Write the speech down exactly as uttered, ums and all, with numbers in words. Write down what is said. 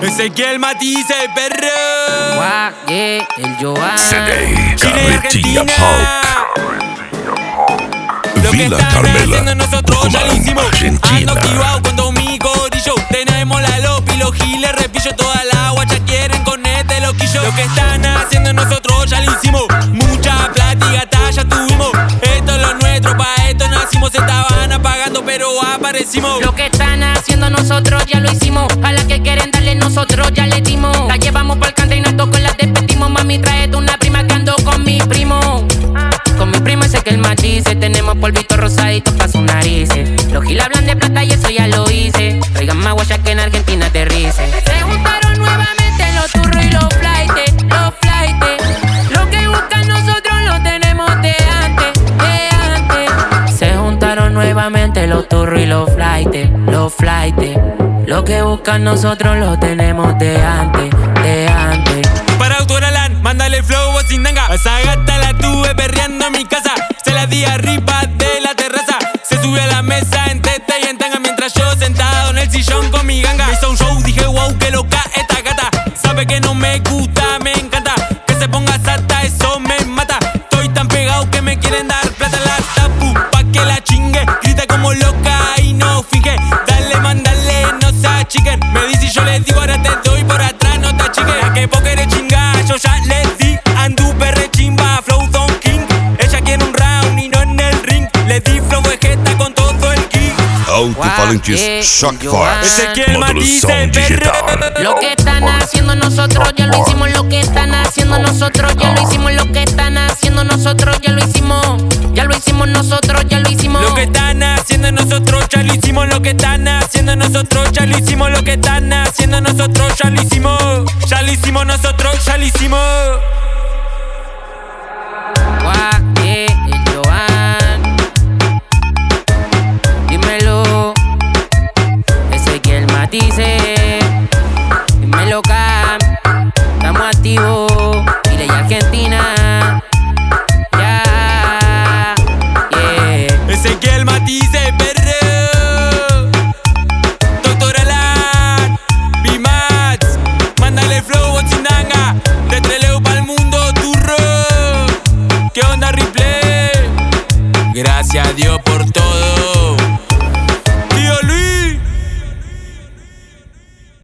Ezequiel Matiz, el perro. Guau, yeah, el Joan. Cedey, Chile y Carretilla Argentina. Pauk. Lo que Villa están Carmela, haciendo nosotros ya lo Tucumán, hicimos. Argentina. Ando activado cuando mi gorillo. Tenemos la lopi, los giles, repillo toda la guacha. Quieren con este loquillo. Lo que están haciendo nosotros ya lo hicimos. Mucha plata y gata ya tuvimos. Esto es lo nuestro, pa' esto nacimos. Estaban apagando pero aparecimos. Lo que están haciendo nosotros ya lo hicimos. A la que quieren darle nosotros ya le dimos. La llevamos pa'l country y nosotros la despedimos. Mami, tráete una prima que ando con mi primo. Con mi primo ese que el matice. Tenemos polvito rosadito pa' sus narices. Los gil hablan de plata y eso ya lo hice. Traigan más guaya que en Argentina aterrice. Se juntaron nuevamente los turros y los flightes. Los flightes. Lo que buscan nosotros lo tenemos de antes. De antes. Se juntaron nuevamente los turros y los flightes. Los flightes. Lo que buscan nosotros lo tenemos de antes. De antes. Para Autoralan, mándale flow o sin tanga. A esa gata la tuve perreando en mi casa. Se la di arriba de la terraza. Se subió a la mesa en teta y en tanga. Mientras yo sentado en el sillón con mi ganga. Me hizo un show, dije wow, que loca esta gata. Sabe que no me gusta, me encanta. Que se ponga sata, eso me mata. Estoy tan pegado que me quieren dar plata. La tapu, pa' que la chingue. Grita como loca y no finge. Dale, mandale, no se achiquen. Me dice y yo le digo, ahora te doy por atrás, no te achiques. A que poker es chinga, yo ya le di. Anduve re chimba, flow Don King. Ella quiere un round y no en el ring. Le di flow vegeta con todo el geek. Alto-falantes Shockfire. Ezequiel Matiz, el perro. Lo que están haciendo nosotros ya lo hicimos. Lo que están haciendo nosotros ya lo hicimos. Lo que están haciendo nosotros ya lo hicimos. Ya lo hicimos nosotros, ya lo hicimos. Lo que están haciendo nosotros ya lo hicimos. Lo que están haciendo nosotros ya lo hicimos. Lo que están haciendo nosotros ya lo hicimos. Ya lo hicimos nosotros, ya lo hicimos.